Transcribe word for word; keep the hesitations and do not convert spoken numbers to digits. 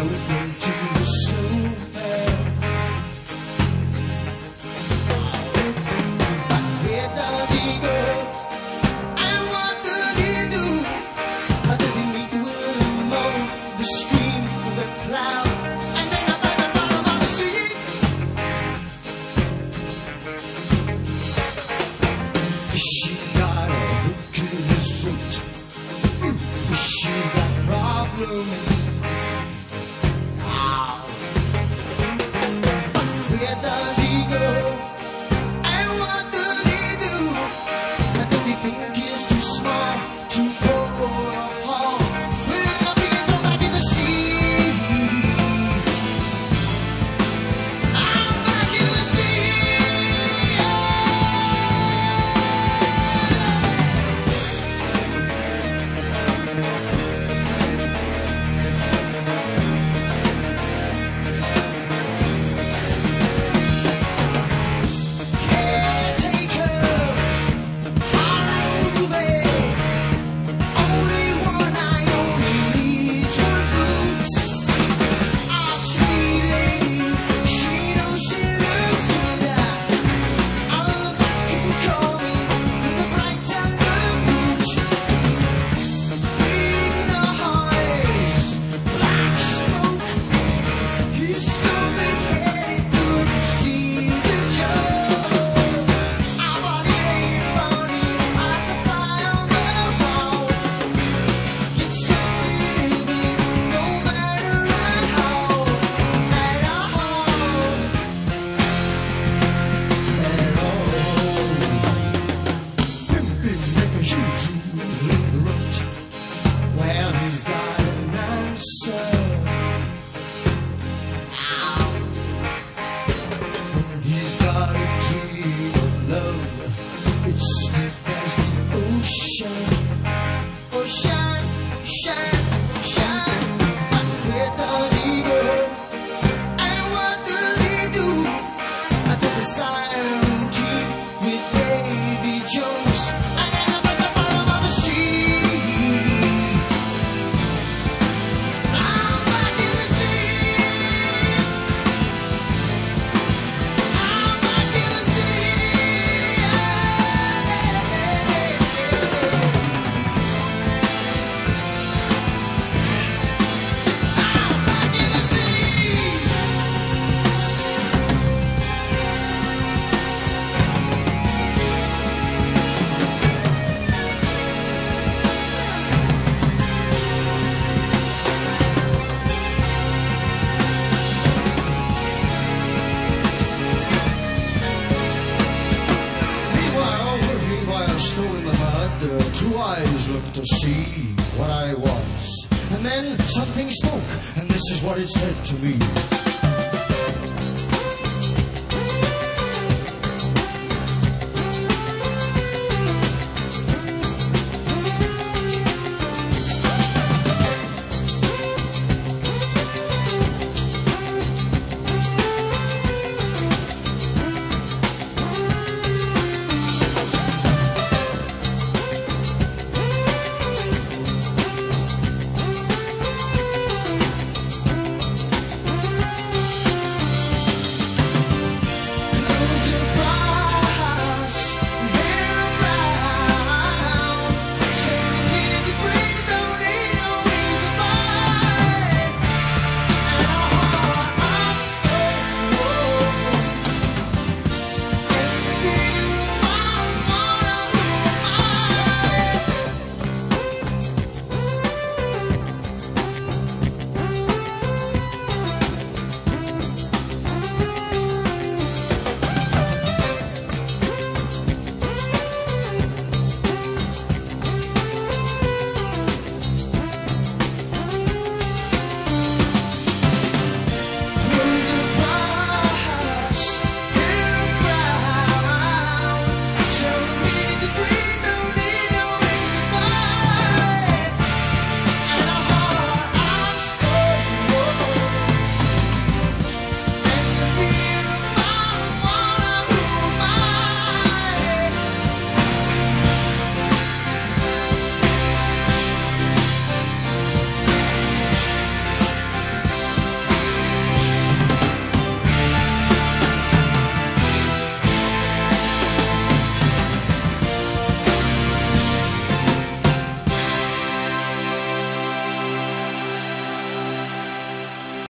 floating to the silver. But where does he go? And what does he do? How does he meet William on the stream of the cloud? And then up at the bottom of the sea. She got a hook in his throat. She got a problem. Wow. But where does he go? And what does he do? Now does he think he's too small to go or haul? Will I be go back in the sea? I'm back in the sea. Two eyes looked to see what I was. And then something spoke, and this is what it said to me.